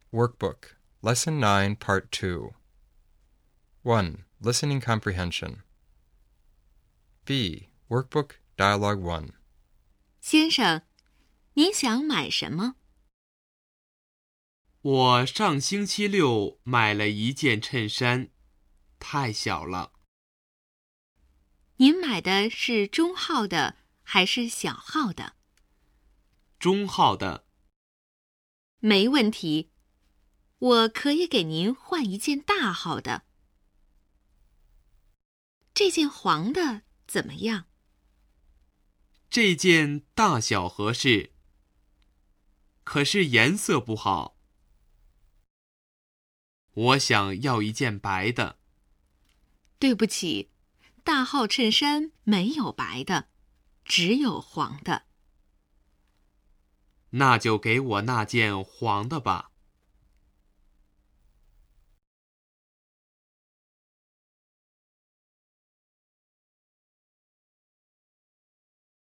Workbook, Lesson 9, Part 2. 1. Listening Comprehension. B. Workbook, Dialogue 1. 先生，您想买什么？ 我上星期六买了一件衬衫，太小了。 您买的是中号的还是小号的？ 中号的。 没问题，我可以给您换一件大号的。这件黄的怎么样？ 这件大小合适，可是颜色不好。我想要一件白的。 对不起，大号衬衫没有白的，只有黄的。 那就给我那件黄的吧。